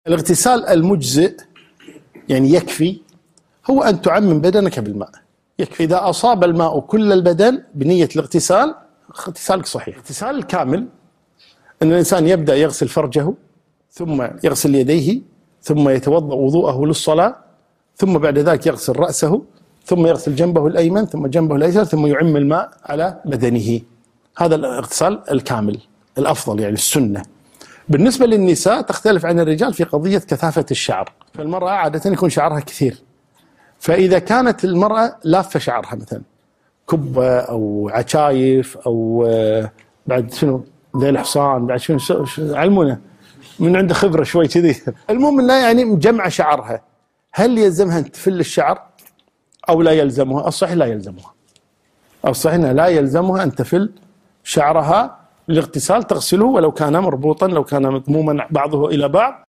الاغتسال المجزئ يعني يكفي هو أن تعمم بدنك بالماء، يكفي. إذا أصاب الماء كل البدن بنية الاغتسال اغتسالك صحيح. الاغتسال الكامل أن الإنسان يبدأ يغسل فرجه، ثم يغسل يديه، ثم يتوضأ وضوءه للصلاة، ثم بعد ذلك يغسل رأسه، ثم يغسل جنبه الأيمن، ثم جنبه الأيسر، ثم يعم الماء على بدنه. هذا الاغتسال الكامل الأفضل، يعني السنة. بالنسبة للنساء تختلف عن الرجال في قضية كثافة الشعر. فالمرأة عادة يكون شعرها كثير، فإذا كانت المرأة لافة شعرها مثلا كبة أو عشايف أو بعد شنو ذيل حصان، بعد شنو علمونا من عنده خبرة شوي كذي، المهم انها يعني مجمعة شعرها، هل يلزمها ان تفل الشعر او لا يلزمها؟ الصحيح لا يلزمها، الصحيح انها لا يلزمها ان تفل شعرها. الاغتسال تغسله ولو كان مربوطا، لو كان مضموما بعضه الى بعض.